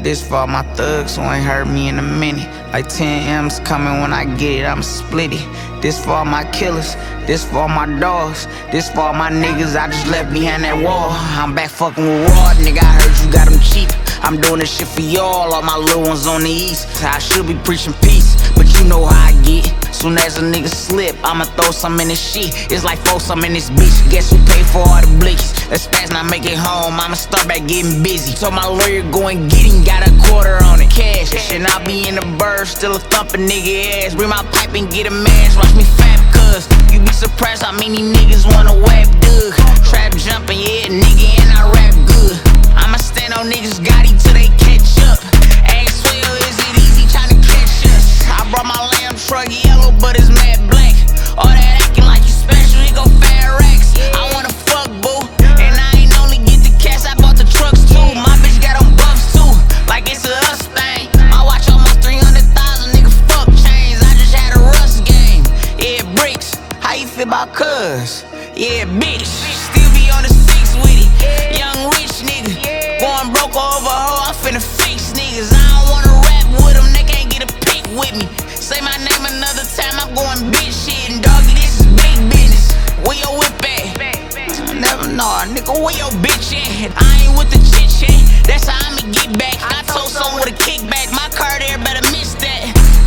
This for all my thugs who ain't heard me in a minute. Like 10 M's coming when I get it, I'ma split it. This for all my killers, this for all my dogs. This for all my niggas I just left behind that wall. I'm back fucking with Raw, nigga, I heard you got them cheap. I'm doing this shit for y'all, all my little ones on the east. I should be preaching peace, but you know how I get. Soon as a nigga slip, I'ma throw some in this shit. It's like throw some in this bitch. Guess who paid for all the blicks? Let's fast not make it home, I'ma start back getting busy. Told my lawyer go and get him, got a quarter on it. Cash, shit, I be in the bird, still a thumping nigga ass. Bring my pipe and get a mask, watch me fap cuz. You be surprised how many niggas wanna whack Doug. Trap jumping, yeah, nigga, and I rap good. I'ma stand on niggas Gotti till they catch up. Ask Will, is it easy tryna catch us? I brought my lamb truck yellow, but it's mad black. All that acting like you special, he go fat racks. I wanna fuck, boo, and I ain't only get the cash, I bought the trucks too. My bitch got on buffs too, like it's a us thing. I watch almost 300,000, nigga, fuck chains. I just had a Rust game. Yeah, bricks, how you feel about cuz? Yeah, bitch, still be on the 6 with it. Young rich nigga, going broke over hoe, I'm finna fix niggas. I don't wanna rap with them, they can't get a pic with me. Say my name another time, I'm going bitch shit. And doggy, this is big business. Where your whip at? I never know, nigga, where your bitch at? I ain't with the chit chat, that's how I'ma get back. I told someone with a kickback, my car there better miss that.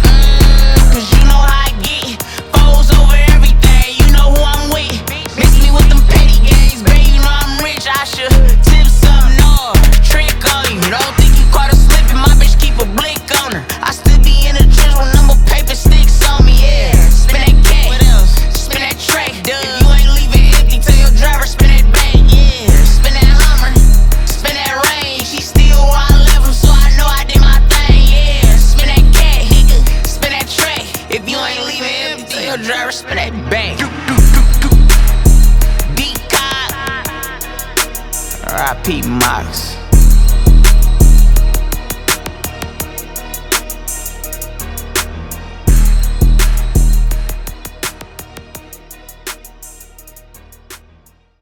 Cause you know how I get, foes over everything, you know who I'm with. Miss me with them petty games, babe, you know I'm rich. I should tip something off, trick on you. Don't think you caught her slipping, my bitch keep a blick on her. I still be in the trench with number paper sticks on me, yeah. Spin that cat, what else? Spin that track, duh. If you ain't leaving empty, tell your driver spin that back, yeah. Spin that Hummer, spin that range. She still where I left him, so I know I did my thing, yeah. Spin that cat, nigga, spin that track. If you ain't leaving empty, tell your driver spin that back. Deep cock, R.I.P. Mox.